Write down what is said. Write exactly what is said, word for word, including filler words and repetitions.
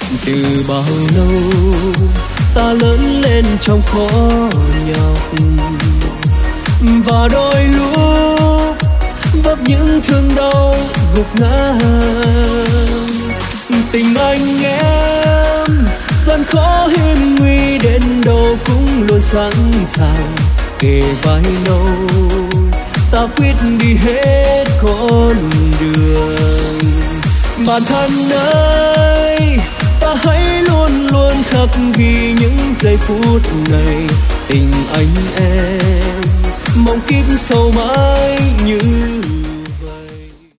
Từ bao lâu ta lớn lên trong khó nhọc, và đôi lúc vấp những thương đau gục ngã. Tình anh em gian khó hiểm nguy đến đâu cũng luôn sẵn sàng kề vai nhau, ta quyết đi hết con đường. Bạn thân ơi, ta hãy luôn luôn khắc ghi những giây phút này. Tình anh em mong kiếp sau mãi như